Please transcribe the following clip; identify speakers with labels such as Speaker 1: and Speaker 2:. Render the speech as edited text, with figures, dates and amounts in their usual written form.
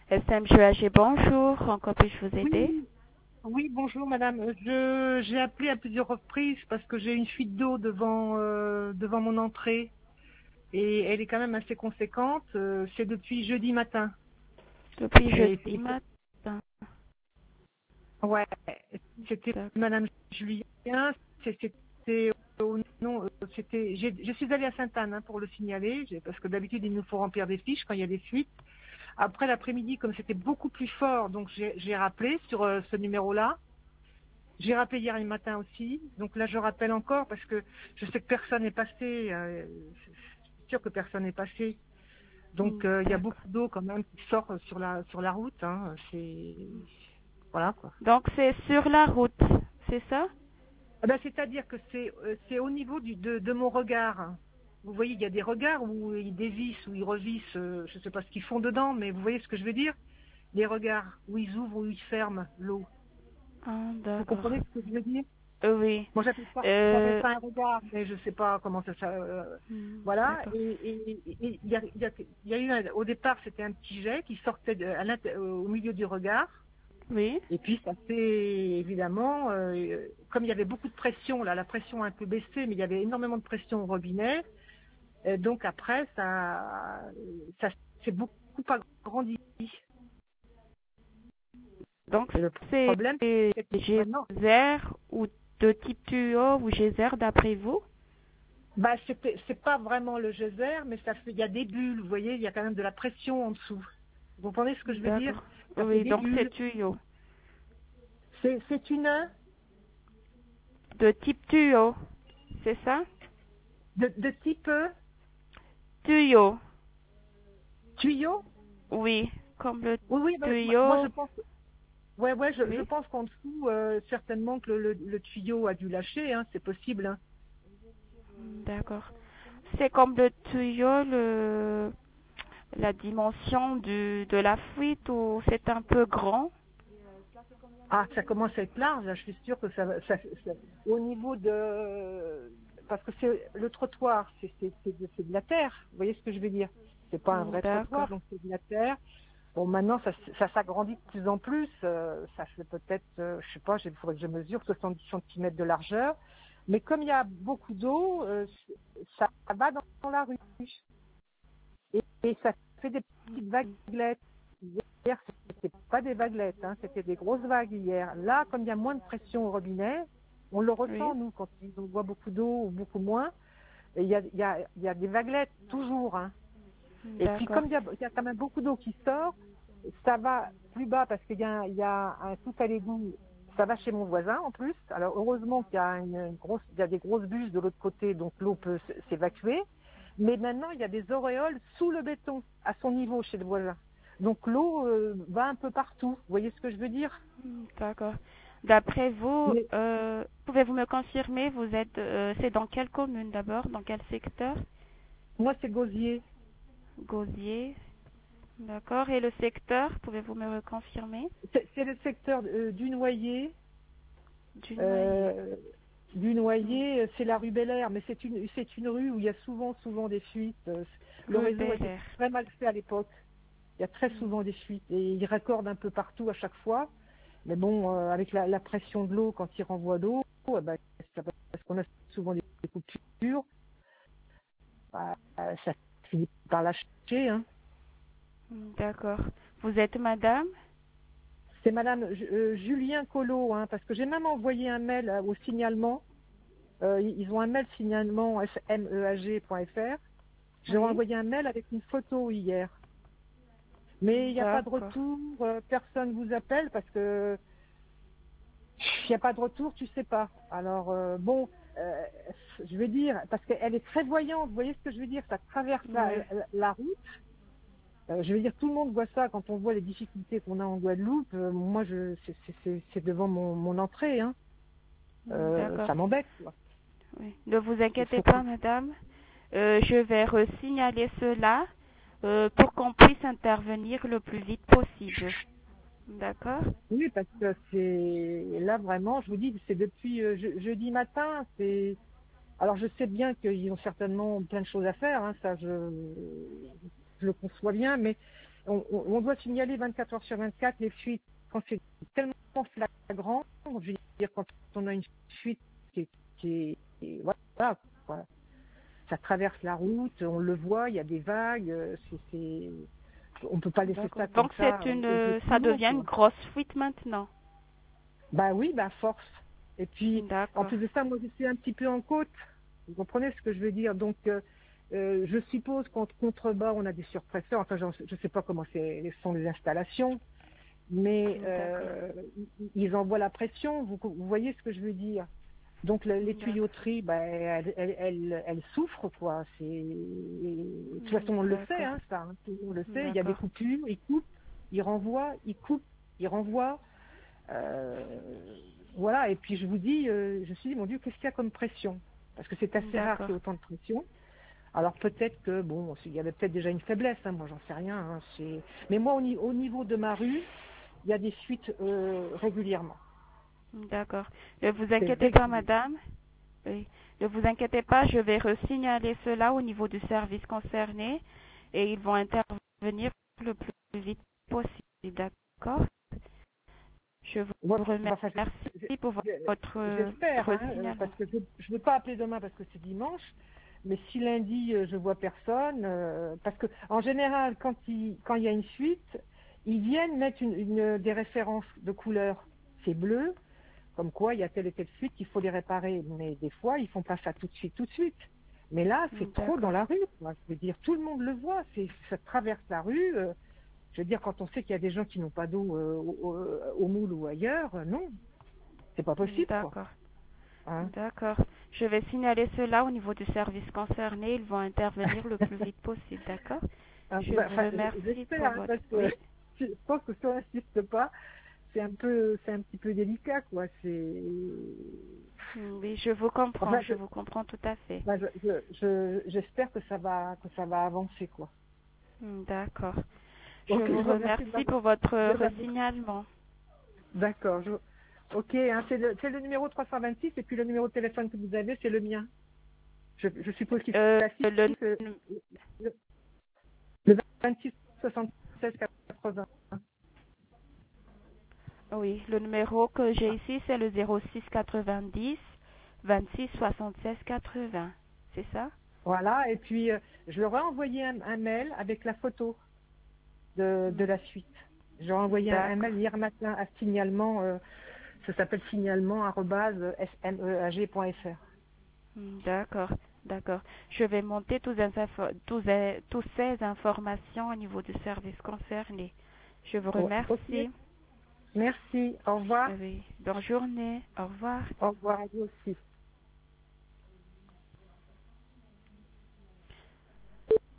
Speaker 1: SMGAG, bonjour. Encore puis-je vous aider?
Speaker 2: Oui, oui, bonjour madame. J'ai appelé à plusieurs reprises parce que j'ai une fuite d'eau devant mon entrée et elle est quand même assez conséquente. C'est depuis jeudi matin.
Speaker 1: Depuis
Speaker 2: Et
Speaker 1: jeudi matin.
Speaker 2: ouais, c'était
Speaker 1: D'accord.
Speaker 2: madame Julien. C'était au nom, je suis allée à Sainte-Anne pour le signaler parce que d'habitude il nous faut remplir des fiches quand il y a des fuites. Après l'après-midi, comme c'était beaucoup plus fort, donc j'ai rappelé sur ce numéro-là. J'ai rappelé hier matin aussi, donc là je rappelle encore parce que je sais que personne n'est passé, c'est sûr que personne n'est passé. Donc il y a
Speaker 1: D'accord.
Speaker 2: beaucoup d'eau quand même qui sort sur la route, c'est voilà quoi.
Speaker 1: Donc c'est sur la route, c'est ça?
Speaker 2: Ah ben, c'est-à-dire que c'est au niveau de mon regard. Vous voyez, il y a des regards où ils dévissent, où ils revissent, je ne sais pas ce qu'ils font dedans, mais vous voyez ce que je veux dire? Les regards où ils ouvrent, où ils ferment l'eau.
Speaker 1: Ah,
Speaker 2: Vous
Speaker 1: d'accord.
Speaker 2: comprenez ce que je veux dire?
Speaker 1: Oui.
Speaker 2: Moi, j'appelle ça un regard, mais je sais pas comment voilà.
Speaker 1: D'accord.
Speaker 2: Et il y a eu au départ, c'était un petit jet qui sortait au milieu du regard.
Speaker 1: Oui.
Speaker 2: Et puis, ça fait évidemment, comme il y avait beaucoup de pression, là, la pression a un peu baissé, mais il y avait énormément de pression au robinet. Donc après, ça s'est beaucoup agrandi.
Speaker 1: Donc
Speaker 2: Et le
Speaker 1: c'est
Speaker 2: problème,
Speaker 1: des
Speaker 2: c'est que maintenant,
Speaker 1: geysers ou de type tuyau ou geyser d'après vous?
Speaker 2: bah, c'est pas vraiment le geyser, mais il y a des bulles, vous voyez, il y a quand même de la pression en dessous. Vous comprenez ce que je veux dire?
Speaker 1: D'accord.
Speaker 2: Ça fait
Speaker 1: Oui,
Speaker 2: des
Speaker 1: donc c'est
Speaker 2: bulles.
Speaker 1: tuyau.
Speaker 2: C'est une
Speaker 1: De type tuyau, c'est ça?
Speaker 2: de type
Speaker 1: Tuyau.
Speaker 2: tuyau?
Speaker 1: Oui, comme le
Speaker 2: Oui, oui, moi je
Speaker 1: tuyau.
Speaker 2: pense, ouais, je
Speaker 1: Oui.
Speaker 2: pense qu'en dessous, certainement que le tuyau a dû lâcher, c'est possible.
Speaker 1: D'accord. C'est comme le tuyau, la dimension de la fuite ou c'est un peu grand?
Speaker 2: Ah, ça commence à être large, là, je suis sûre que au niveau parce que c'est le trottoir, c'est de la terre, vous voyez ce que je veux dire? C'est pas un vrai
Speaker 1: D'accord.
Speaker 2: trottoir, donc c'est de la terre. Bon, maintenant, ça s'agrandit de plus en plus. Ça fait peut-être, je sais pas, il faudrait que je mesure 70 centimètres de largeur. Mais comme il y a beaucoup d'eau, ça va dans la rue. Et ça fait des petites vaguelettes. Hier, c'était pas des vaguelettes, c'était des grosses vagues hier. Là, comme il y a moins de pression au robinet, on le
Speaker 1: Oui.
Speaker 2: ressent, nous, quand on boit beaucoup d'eau ou beaucoup moins. Et il y a des vaguelettes, toujours. Et puis,
Speaker 1: D'accord.
Speaker 2: comme il y a quand même beaucoup d'eau qui sort, ça va plus bas parce il y a un tout à l'égout. Ça va chez mon voisin en plus. Alors heureusement qu'il y a il y a des grosses bûches de l'autre côté, donc l'eau peut s'évacuer. Mais maintenant, il y a des auréoles sous le béton, à son niveau chez le voisin. Donc l'eau va un peu partout. Vous voyez ce que je veux dire?
Speaker 1: D'accord. D'après vous,
Speaker 2: Mais
Speaker 1: pouvez-vous me confirmer, vous êtes, c'est dans quelle commune d'abord, dans quel secteur?
Speaker 2: moi, c'est Gosier.
Speaker 1: Gauzier. D'accord. Et le secteur, pouvez-vous me le confirmer?
Speaker 2: C'est le secteur du Noyer.
Speaker 1: Du Noyer.
Speaker 2: Euh, du Noyer, c'est la rue Bel Air, mais c'est une rue où il y a souvent des fuites. Le
Speaker 1: Rue
Speaker 2: réseau
Speaker 1: Bel
Speaker 2: était
Speaker 1: Air.
Speaker 2: très mal fait à l'époque. Il y a très souvent des fuites et ils raccordent un peu partout à chaque fois. Mais bon, avec la pression de l'eau quand ils renvoient l'eau, parce qu'on a souvent des coupures, ça finit par lâcher.
Speaker 1: D'accord. Vous êtes madame?
Speaker 2: C'est Madame Julien Collot, parce que j'ai même envoyé un mail au signalement. Ils ont un mail signalement meag.fr. J'ai
Speaker 1: Oui.
Speaker 2: envoyé un mail avec une photo hier. Mais il n'y a pas de
Speaker 1: D'accord.
Speaker 2: retour, personne vous appelle parce que il n'y a pas de retour, tu sais pas. Alors bon, je veux dire, parce qu'elle est très voyante, vous voyez ce que je veux dire, ça traverse
Speaker 1: Oui.
Speaker 2: la route. Je veux dire, tout le monde voit ça quand on voit les difficultés qu'on a en Guadeloupe. Moi, c'est devant mon entrée,
Speaker 1: D'accord.
Speaker 2: ça m'embête, quoi.
Speaker 1: Oui. Ne vous inquiétez
Speaker 2: Faut
Speaker 1: pas, madame. Je vais resignaler cela pour qu'on puisse intervenir le plus vite possible. D'accord?
Speaker 2: Oui, parce que c'est là vraiment, je vous dis, c'est depuis jeudi matin. Alors je sais bien qu'ils ont certainement plein de choses à faire, ça je le conçois bien, mais on doit signaler 24 heures sur 24 les fuites quand c'est tellement flagrant. Je veux dire, quand on a une fuite voilà, quoi. Ça traverse la route, on le voit, il y a des vagues, on peut pas laisser ça comme
Speaker 1: Donc
Speaker 2: ça.
Speaker 1: ça devient une grosse fuite maintenant.
Speaker 2: Bah oui, bah force. Et puis, en
Speaker 1: D'accord.
Speaker 2: plus de ça, moi je suis un petit peu en côte. Vous comprenez ce que je veux dire? Donc, je suppose qu'en contrebas, on a des surpresseurs. Enfin, je ne sais pas comment sont les installations, mais ils envoient la pression. Vous voyez ce que je veux dire? Donc, les tuyauteries, bah, elles souffrent, quoi. De toute façon, on le sait, hein, ça. Hein, tout le monde le sait. Il y a des coupures, ils coupent, ils renvoient, ils coupent, ils renvoient. Voilà, et puis je vous dis, je me suis dit, mon Dieu, qu'est-ce qu'il y a comme pression? Parce que c'est assez rare qu'il y ait autant de pression. Alors peut-être que, bon, il y avait peut-être déjà une faiblesse, hein, moi j'en sais rien. Hein, mais moi, au niveau de ma rue, il y a des fuites régulièrement.
Speaker 1: D'accord. Ne vous inquiétez pas, madame. Oui. Ne vous inquiétez pas, je vais resignaler cela au niveau du service concerné et ils vont intervenir le plus vite possible. D'accord? Je vous remercie pour votre
Speaker 2: J'espère, hein,
Speaker 1: signalement.
Speaker 2: parce que je ne veux pas appeler demain parce que c'est dimanche, mais si lundi je vois personne, parce que en général, quand il y a une fuite, ils viennent mettre des références de couleur. C'est bleu, comme quoi il y a telle et telle fuite, il faut les réparer. Mais des fois, ils font pas ça tout de suite. Mais là, c'est trop dans la rue. Quoi. Je veux dire, tout le monde le voit, ça traverse la rue. Je veux dire, quand on sait qu'il y a des gens qui n'ont pas d'eau au moule ou ailleurs, non, c'est pas possible.
Speaker 1: D'accord.
Speaker 2: Hein?
Speaker 1: D'accord. Je vais signaler cela au niveau du service concerné. Ils vont intervenir le plus vite possible. D'accord? Je vous remercie pour
Speaker 2: hein,
Speaker 1: votre...
Speaker 2: parce que je pense que si on n'insiste pas, c'est un petit peu délicat, quoi.
Speaker 1: Oui, je vous comprends.
Speaker 2: Enfin,
Speaker 1: je vous comprends tout à fait.
Speaker 2: Bah, j'espère que ça va avancer, quoi.
Speaker 1: D'accord. Je
Speaker 2: Ok,
Speaker 1: vous
Speaker 2: je vous remercie
Speaker 1: remercie pour votre
Speaker 2: de
Speaker 1: resignalement.
Speaker 2: D'accord. Ok, hein, c'est le numéro 326 et puis le numéro de téléphone que vous avez, c'est le mien. Je suppose qu'il s'affiche le 26 76 80.
Speaker 1: Oui, le numéro que j'ai ici, c'est le 06 90 26 76 80. C'est ça?
Speaker 2: Voilà, et puis je leur ai envoyé un mail avec la photo de la suite. J'ai envoyé un mail hier matin à signalement, ça s'appelle signalement@smeag.fr.
Speaker 1: D'accord, d'accord. Je vais monter toutes ces informations au niveau du service concerné. Je vous remercie.
Speaker 2: Okay. Merci, au revoir.
Speaker 1: Oui, bonne journée, au revoir.
Speaker 2: Au revoir à vous aussi.